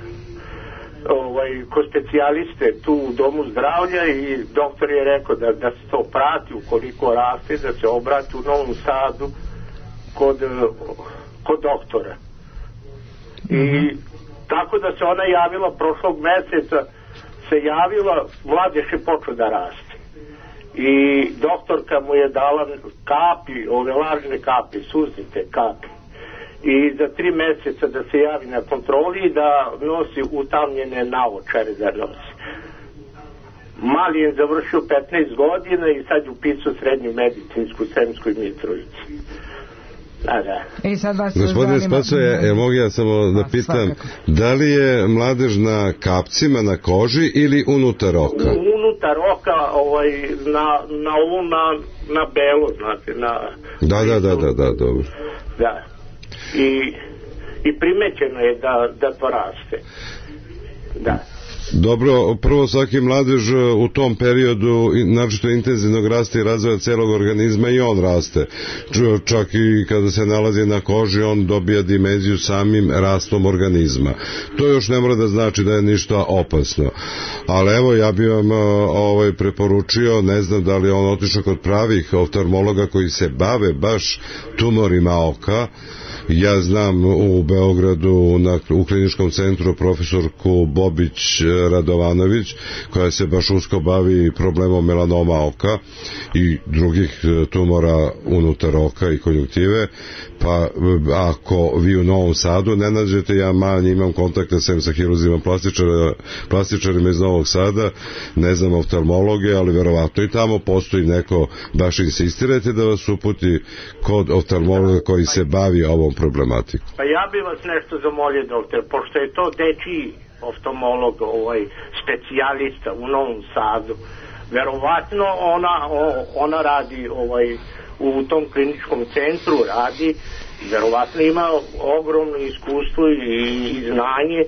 ovaj, kod specijaliste tu u domu zdravlja i doktor je rekao da, da se to prati ukoliko raste, da se obrati u Novom Sadu kod, kod doktora. I tako da se ona javila prošlog meseca, se javila, mladež je počeo da raste. I doktorka mu je dala kapi, ove lažne kapi, suznite kapi. I za tri meseca da se javi na kontroli i da nosi utamljene naočare da nosi. Mali je završio petnaest godina i sad je upisao srednju medicinsku u Sremskoj Mitrovici. Da, da. I sad vas Gospodine Spasoje, ja mogu ja samo da pitam, da li je mladež na kapcima, na koži ili unutar oka? Unutar oka, ovaj, na, na ovu, na, na belo, znate, na... Da, da, da, da, da, dobro. Da. I, i primećeno je da, da to raste. Da. Dobro, prvo svaki mladež u tom periodu naročito intenzivnog rasta i razvoja celog organizma i on raste. Čak i kada se nalazi na koži on dobija dimenziju samim rastom organizma. To još ne mora da znači da je ništa opasno. Ali evo ja bih vam ovaj, preporučio, ne znam da li on otišao kod pravih oftalmologa koji se bave baš tumorima oka. Ja znam u Beogradu na, u kliničkom centru profesorku Bobić Radovanović koja se baš usko bavi problemom melanoma oka i drugih tumora unutar oka i konjunktive, pa ako vi u Novom Sadu ne nađete, ja manje imam kontakte sem sa hiruzima plastičara, plastičarima iz Novog Sada, ne znam oftalmologe, ali verovatno i tamo postoji neko, baš insistirajte da vas uputi kod oftalmologa koji se bavi ovom problematiku. Pa ja bih vas nešto zamolio, doktor, pošto je to dečiji oftalmolog, ovaj, specijalista u Novom Sadu, verovatno ona, ona radi ovaj, u tom kliničkom centru radi, verovatno ima ogromno iskustvo i, i znanje,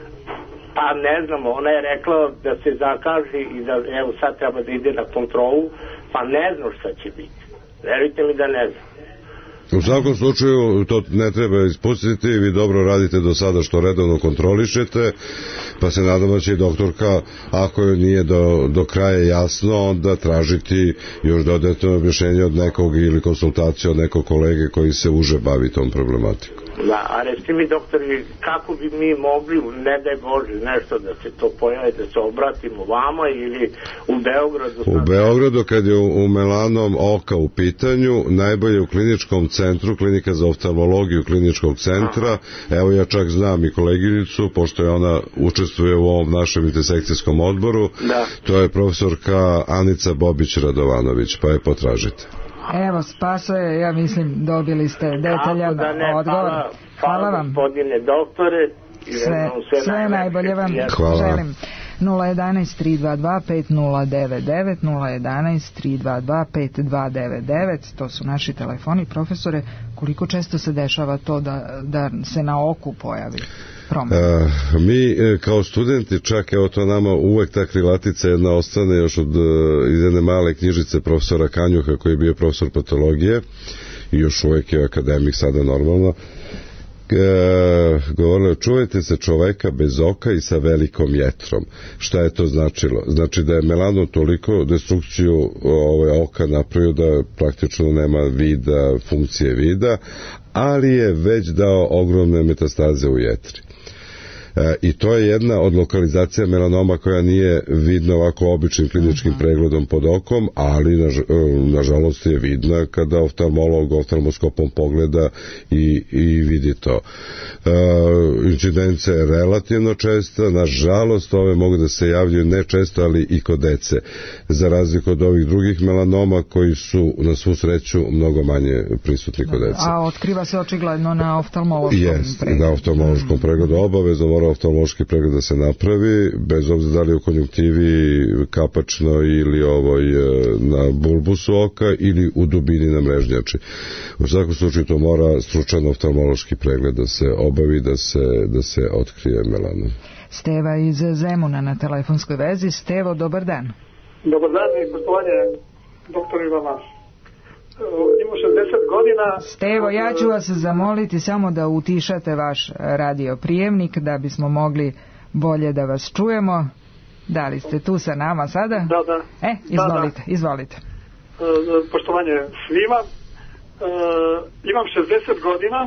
pa ne znam, ona je rekla da se zakaže i da evo sad treba da ide na kontrolu, pa ne znam šta će biti. Verujte mi da ne znam. U svakom slučaju to ne treba ispustiti, vi dobro radite do sada što redovno kontrolišete, pa se nadam da će i doktorka, ako joj nije do, do kraja jasno, onda tražiti još dodatno objašnjenje od nekog ili konsultaciju od nekog kolege koji se uže bavi tom problematikom. Da, a recite mi, doktori, kako bi mi mogli, ne daj Bože, nešto da se to pojavi, da se obratimo vama ili u Beogradu? U Beogradu, kad je u melanom oka u pitanju, najbolje u kliničkom centru, klinika za oftalmologiju kliničkog centra. Aha. Evo ja čak znam i koleginicu, pošto je ona učestvuje u ovom našem intersekcijskom odboru. Da. To je profesorka Anica Bobić Radovanović, pa je potražite. Evo, Spasoje, ja mislim, dobili ste detaljan odgovor. Hvala, hvala vam, gospodine doktore. Sve, sve, sve najbolje vam hvala. Želim. nula jedanaest tri dva dva pet nula devet devet, nula jedanaest tri dva dva pet dva devet devet, to su naši telefoni. Profesore, koliko često se dešava to da, da se na oku pojavi promjena? E, mi kao studenti, čak evo to nama uvek ta krilatica jedna ostane još od iz jedne male knjižice profesora Kanjuha koji je bio profesor patologije i još uvek je akademik sada normalno. E, govorilo, čuvajte se čoveka bez oka i sa velikom jetrom. Šta je to značilo? Znači da je melanom toliko destrukciju ove, oka napravio da praktično nema vida, funkcije vida, ali je već dao ogromne metastaze u jetri. I to je jedna od lokalizacija melanoma koja nije vidna ovako običnim kliničkim uh-huh. pregledom pod okom, ali naž, nažalost je vidna kada oftalmolog oftalmoskopom pogleda i, i vidi to. Uh, incidenca je relativno česta, nažalost ove mogu da se javljaju ne često, ali i kod dece, za razliku od ovih drugih melanoma koji su na svu sreću mnogo manje prisutni kod dece. A otkriva se očigledno na oftalmološkom yes, pregledu. Na oftalmološkom pregledu obavezno mora oftalmološki pregled da se napravi, bez obzira da li je u konjunktivi kapačno ili ovoj na bulbusu oka ili u dubini na mrežnjači. U svakom slučaju to mora stručan oftalmološki pregled da se obavi, da se, da se otkrije melanom. Steva iz Zemuna na telefonskoj vezi. Stevo, dobar dan. Dobar dan i poštovanje doktor Ivana. Imam šezdeset godina. Stevo, ja ću vas zamoliti samo da utišate vaš radio prijemnik da bismo mogli bolje da vas čujemo. Da li ste tu sa nama sada? Da, da. E, izvolite, da, da. izvolite. Poštovanje svima. Imam šezdeset godina.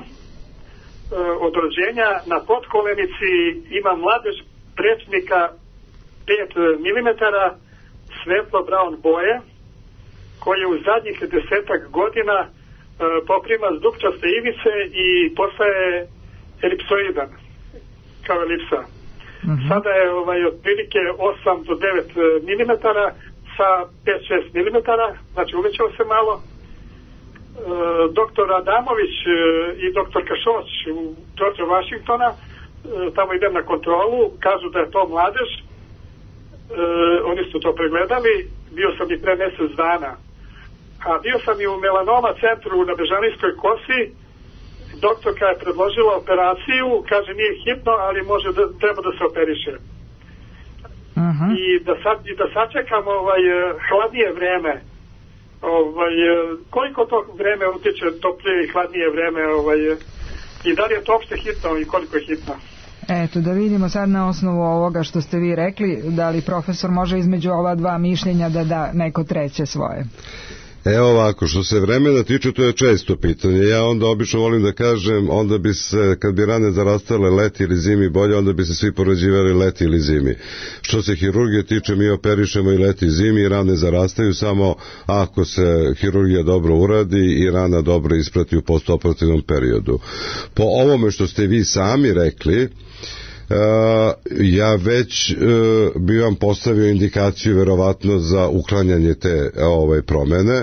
Od rođenja na potkolenici imam mladež prečnika pet milimetara svetlo brown boje, koji je u zadnjih desetak godina e, poprima zdupčaste ivice i postaje elipsoidan, kao elipsa. Uh-huh. Sada je ovaj, otprilike osam do devet milimetara sa pet do šest milimetara, znači uvećao se malo. E, doktor Adamović e, i doktor Kašoć u George Washingtona, e, tamo idem na kontrolu, kažu da je to mladež. E, oni su to pregledali, bio sam i pre mjesec dana. A bio sam i u melanoma centru na Bežanijskoj kosi, doktorka je predložila operaciju, kaže nije hitno, ali može da, treba da se operiše. Uh-huh. I da sad i da sačekam ovaj hladnije vreme. Ovaj koliko to vreme utiče, toplije i hladnije vreme, ovaj i da li je to uopšte hitno i koliko je hitno? Eto, da vidimo sad na osnovu ovoga što ste vi rekli, da li profesor može između ova dva mišljenja da da neko treće svoje. Evo ovako, što se vremena tiče, to je često pitanje. Ja onda obično volim da kažem, onda bi se, kad bi rane zarastale leti ili zimi bolje, onda bi se svi poređivali leti ili zimi. Što se hirurgije tiče, mi operišemo i leti i zimi i rane zarastaju samo ako se hirurgija dobro uradi i rana dobro isprati u postoperativnom periodu. Po ovome što ste vi sami rekli, Uh, ja već uh, bi vam postavio indikaciju verovatno za uklanjanje te ove promene.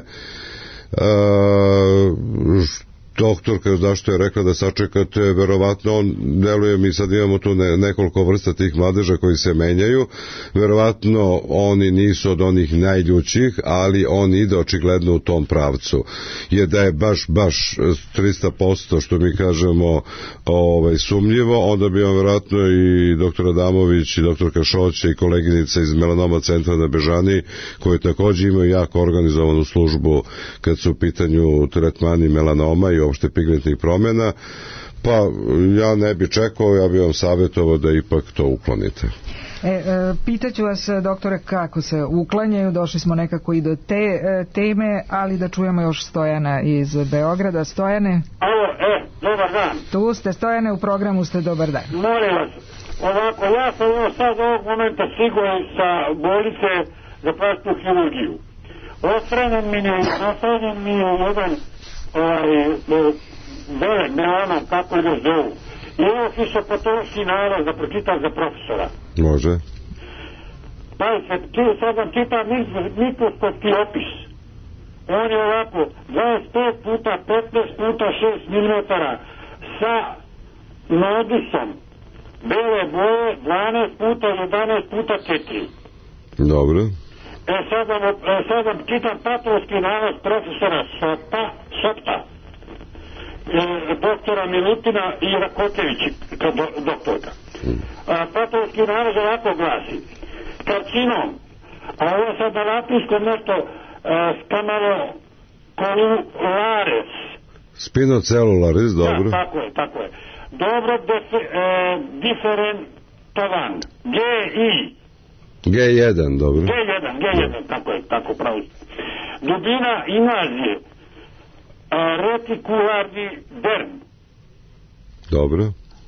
Uh, doktorka zašto je rekla da sačekate, verovatno on deluje, mi sad imamo tu ne, nekoliko vrsta tih mladeža koji se menjaju, verovatno oni nisu od onih najljućih, ali on ide očigledno u tom pravcu, je da je baš baš tristo posto što mi kažemo ovaj, sumnjivo, onda bi on verovatno i doktor Adamović i doktor Kašoć i koleginica iz Melanoma centra na Bežani, koji također imaju jako organizovanu službu kad su u pitanju tretmani melanoma i uopšte pigmentnih promjena, pa ja ne bi čekao, ja bi vam savjetovao da ipak to uklonite. E, e, pitaću vas, doktore, kako se uklanjaju, došli smo nekako i do te e, teme, ali da čujemo još Stojana iz Beograda. Stojane? Alo, e, dobar dan. Tu ste, Stojane, u programu ste, dobar dan. Molim vas, ovako, ja sam ovo sad ovog momenta stigao sa bolnice za plastičnu hirurgiju. Ostranjen mi je, ostranjen mi je jedan dole, melanoma, kako je zovu. I ovo histopatološki nalaz da pročitam za profesora. Može. Pa se, tu sad vam čitam mikroskopski opis. On je ovako, dvadeset pet puta petnaest puta šest milimetara sa nodusom bele boje, dvanaest puta jedanaest puta četiri. Dobro. E sad vam, e, sad vam čitam patološki nalaz profesora Sota, Sota, e, doktora Milutina i Rakočevića, do, doktorka. Mm. A, patološki nalaz ovako glasi: karcinom, a ovo sad na latinskom nešto e, scamalocellularis. Spinocelularis, dobro. Da, tako je, tako je. Dobro defi, e, diferentovan, G I. G jedan, dobro. G jedan, G jedan, tako je, tako pravo. Dubina invazije, retikularni derm. Dobro.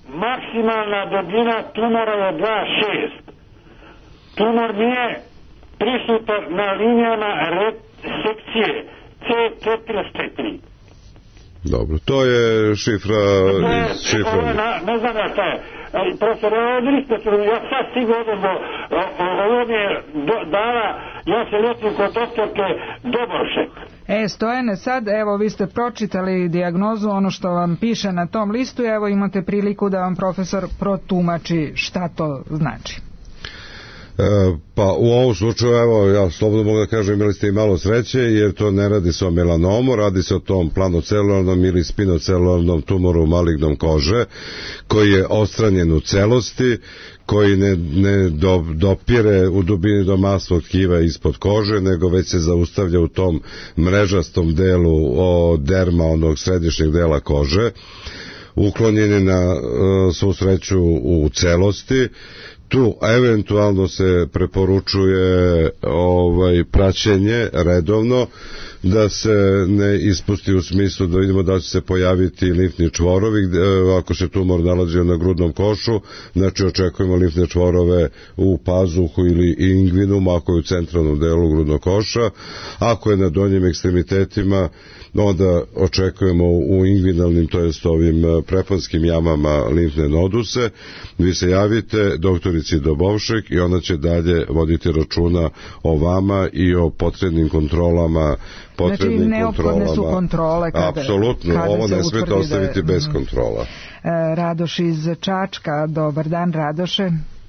maksimalna dubina tumora je dva zarez šest. Tumor nije prisutan na linijama sekcije C četrdeset četiri. Dobro, to je šifra... To je, šifra. Ne, ne znam ja šta je. Profesor, ja sad sigurno do, ovo mi je dala, ja se liječim kod doktorke Dobrošek. E, Stojane, sad, evo, vi ste pročitali dijagnozu, ono što vam piše na tom listu, evo imate priliku da vam profesor protumači šta to znači. E, pa u ovom slučaju, evo, ja slobodno mogu da kažem, imali ste i malo sreće, jer to ne radi se o melanomu, radi se o tom planocelularnom ili spinocelularnom tumoru malignom kože, koji je odstranjen u celosti, koji ne, ne do, dopire u dubini do masnog tkiva ispod kože, nego već se zaustavlja u tom mrežastom delu o derma, onog središnjeg dela kože, uklonjen je na svu sreću u celosti. Tu eventualno se preporučuje ovaj praćenje redovno, da se ne ispusti u smislu da vidimo da će se pojaviti limfni čvorovi, ako se tumor nalazi na grudnom košu, znači očekujemo limfne čvorove u pazuhu ili ingvinumu, ako je u centralnom delu grudnog koša. Ako je na donjim ekstremitetima, onda očekujemo u ingvinalnim, to jest ovim preponskim jamama, limfne noduse. Vi se javite doktorici Dobovšek i ona će dalje voditi računa o vama i o potrebnim kontrolama. Znači, neophodne su kontrole kada, apsolutno, kada ovo ne smete ostaviti da, bez kontrola. Radoš iz Čačka, dobar dan, Radoše.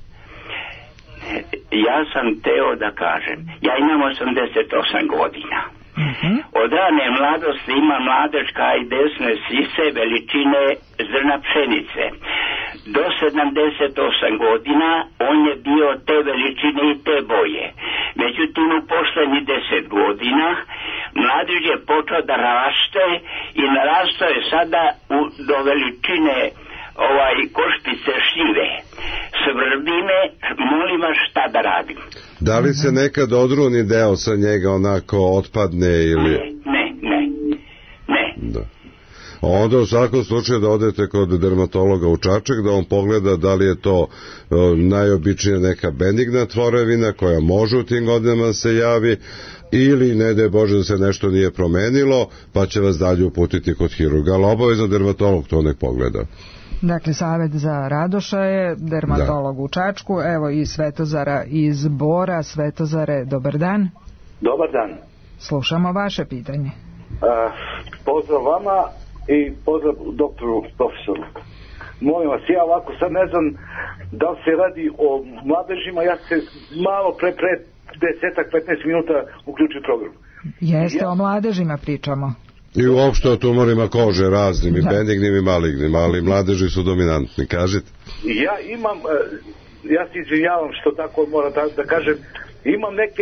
Ja sam teo da kažem, ja imam osamdeset osam godina. Uh-huh. Od rane mladosti ima mladežka i desne sise veličine zrna pšenice. Do sedamdeset osam godina on je bio te veličine i te boje. Međutim, u poslednjih deset godina mladež je počeo da raste i narastao je sada u, do veličine ovaj košpice šljive. Svrbi me, molim vas, šta da radim? Da li se nekad odruni deo sa njega onako otpadne ili... Ne, ne, ne. Da. Onda u svakom slučaju da odete kod dermatologa u Čačak, da on pogleda da li je to najobičnija neka benigna tvorevina koja može u tim godinama se javi, ili ne daj Bože da se nešto nije promenilo, pa će vas dalje uputiti kod hirurga, ali obavezno dermatolog to nek pogleda. Dakle, savjet za Radoša je dermatolog da. U Čačku, evo i Svetozara iz Bora. Svetozare, dobar dan. Dobar dan. Slušamo vaše pitanje. Uh, pozdrav vama i pozdrav doktoru, profesoru. Molim vas, ja ovako sad ne znam da li se radi o mladežima, ja se malo pre, pre desetak, petnaest minuta uključio program. Jeste, ja... o mladežima pričamo. I uopšte o tumorima kože raznim, i benignim i malignim, ali mladeži su dominantni, kažite. Ja imam, ja se izvinjavam što tako moram da, da kažem, imam neke,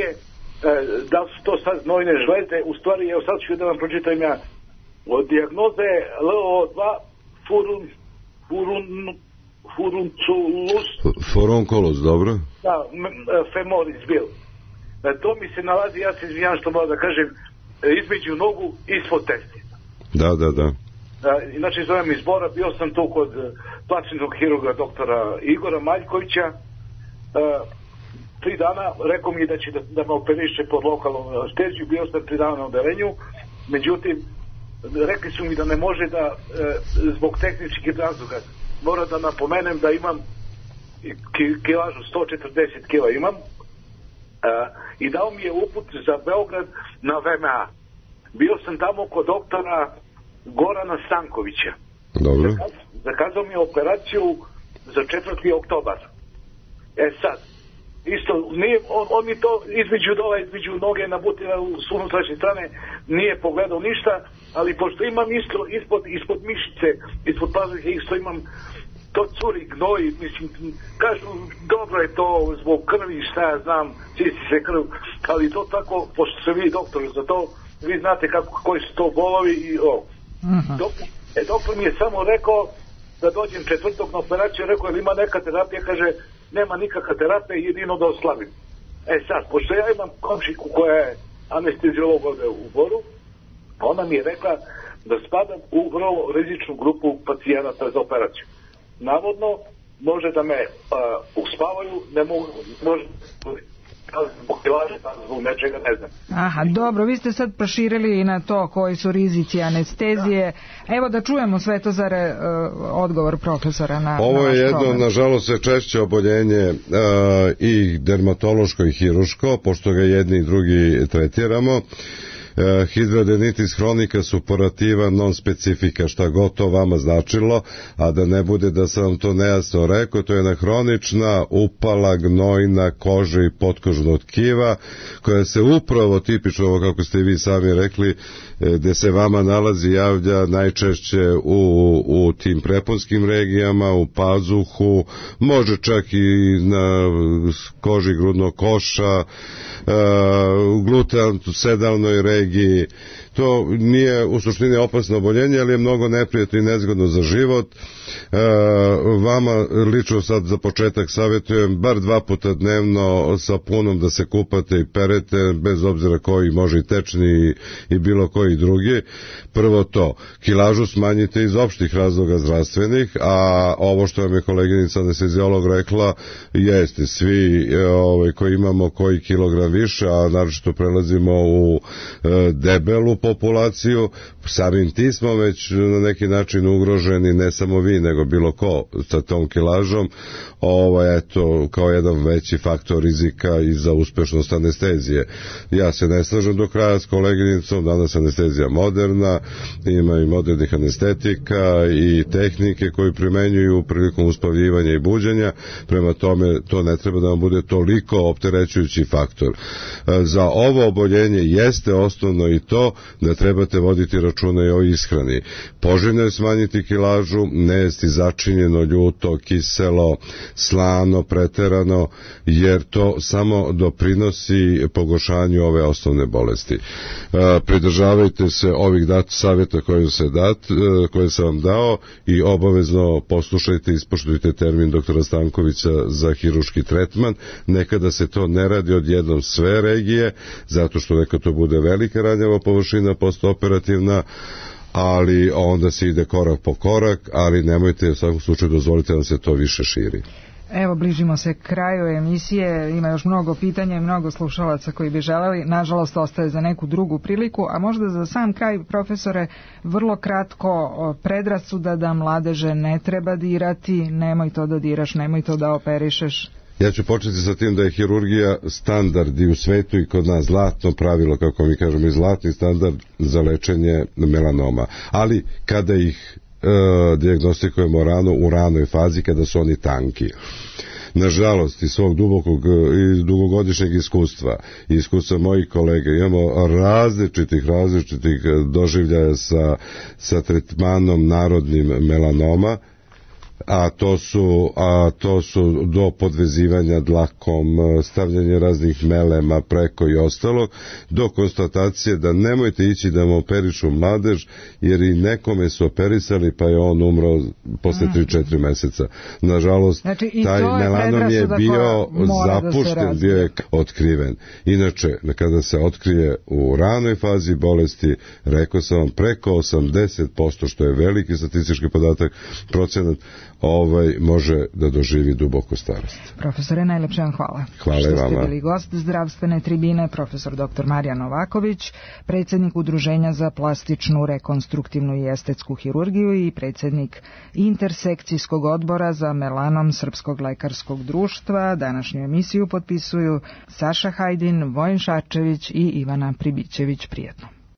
da su to sad znojne žlezde, u stvari, evo sad ću da vam pročitam ja, od dijagnoze L O dva furun, furun, furunculus. Furunculus, dobro. Da, femoris bil. To mi se nalazi, ja se izvinjavam što moram da kažem, između nogu ispod testica. Da, da, da. Inače, zovem iz Bora, bio sam tu kod plaćenog hirurga doktora Igora Maljkovića. Tri dana, rekao mi da će da, da me operiše pod lokalnom anesteziju, bio sam tri dana na odelenju, međutim, rekli su mi da ne može da, zbog tehničkih razloga, moram da napomenem da imam kilažu, sto četrdeset kila imam, Uh, i dao mi je uput za Beograd na V M A. Bio sam tamo kod doktora Gorana Stankovića. Dobro. Zakaz, zakazao mi je operaciju za četvrti oktobar. E sad, isto, nije, on, on mi to između dole, između noge nabutila s unutrašnje strane, nije pogledao ništa, ali pošto imam isto ispod, ispod mišice, ispod pazuhe, isto imam to curi gnoj, mislim, kažu, dobro je to zbog krvi, šta ja znam, čisti se krv, ali to tako, pošto ste vi doktor za to, vi znate kako, koji su to bolovi i o. Uh-huh. Doktor, e, doktor mi je samo rekao da dođem četvrtog na operaciju, rekao, ili ima neka terapija, kaže, nema nikakva terapija, jedino da oslabim. E sad, pošto ja imam komšiku koja je anesteziolog ovdje u Boru, ona mi je rekla da spadam u vrlo rizičnu grupu pacijenata za operaciju. navodno može da me uh, uspavaju, ne mogu, može zbog kilaže, zbog nečega, ne znam. Aha, dobro, vi ste sad proširili i na to koji su rizici anestezije. Da. Evo da čujemo, Svetozare, uh, odgovor profesora na Ovo na je jedno, problem. nažalost, je češće oboljenje uh, i dermatološko i hiruško, pošto ga jedni i drugi tretiramo. Uh, hidradenitis hronika supurativa non specifika, šta god to vama značilo, a da ne bude da sam vam to nejasno rekao, to je jedna hronična upala gnojna kože i potkožnog tkiva, koja se upravo tipično, ovo kako ste i vi sami rekli, gde se vama nalazi, javlja najčešće u, u tim preponskim regijama, u pazuhu, može čak i na koži grudnog koša, u gluteosedalnoj regiji. To nije u suštini opasno oboljenje, ali je mnogo neprijatno i nezgodno za život. E, vama lično sad za početak savjetujem bar dva puta dnevno sapunom da se kupate i perete, bez obzira koji, može i tečni i, i bilo koji drugi. Prvo to, kilažu smanjite iz opštih razloga zdravstvenih, a ovo što vam je koleginica anesteziolog rekla, jeste, svi ovaj, koji imamo koji kilogram više, a naročito prelazimo u e, debelu populaciju, samim tim smo već na neki način ugroženi, ne samo vi, nego bilo ko sa tom kilažom, ovaj, eto, kao jedan veći faktor rizika i za uspešnost anestezije. Ja se ne slažem do kraja s koleginicom, danas anestezija moderna, ima i modernih anestetika i tehnike koje primenjuju prilikom uspavljivanja i buđenja, prema tome to ne treba da vam bude toliko opterećujući faktor. Za ovo oboljenje jeste osnovno i to da trebate voditi računa i o ishrani. Poželjno je smanjiti kilažu, ne jesti začinjeno, ljuto, kiselo, slano, preterano, jer to samo doprinosi pogoršanju ove osnovne bolesti. Pridržavajte se ovih dat savjeta koje se dat, koje sam vam dao i obavezno poslušajte i ispoštujte termin doktora Stankovića za hiruški tretman. Nekada se to ne radi odjednom sve regije, zato što neka to bude velika ranjava površina postoperativna, ali onda se ide korak po korak, ali nemojte u svakom slučaju dozvolite da se to više širi. Evo, bližimo se kraju emisije, ima još mnogo pitanja i mnogo slušalaca koji bi želeli, nažalost ostaje za neku drugu priliku, a možda za sam kraj, profesore, vrlo kratko, predrasuda da mladeže ne treba dirati, nemoj to da diraš, nemoj to da operišeš. Ja ću početi sa tim da je hirurgija standard i u svetu i kod nas zlatno pravilo, kako mi kažemo, i zlatni standard za lečenje melanoma. Ali kada ih e, dijagnostikujemo rano, u ranoj fazi, kada su oni tanki. Nažalost, iz svog dubokog i dugogodišnjeg iskustva i iskustva mojih kolega imamo različitih, različitih doživljaja sa, sa tretmanom narodnim melanoma, a to su a to su do podvezivanja dlakom, stavljanje raznih melema preko i ostalog, do konstatacije da nemojte ići da mu operišu mladež, jer i nekome su operisali pa je on umro posle tri četiri meseca. Nažalost, znači, taj melanom je bio zapušten, bio je otkriven. Inače, kada se otkrije u ranoj fazi bolesti, rekao sam vam, preko osamdeset posto, što je veliki statistički podatak, procenat, ovaj može da doživi duboku starost. Profesore, najlepše vam hvala. Hvala i vama. Što ste bili gost zdravstvene tribine, profesor doktor Marijan Novaković, predsjednik Udruženja za plastičnu, rekonstruktivnu i estetsku hirurgiju i predsjednik intersekcijskog odbora za melanom Srpskog lekarskog društva. Današnju emisiju potpisuju Saša Hajdin, Vojin Šarčević i Ivana Pribićević. Prijetno.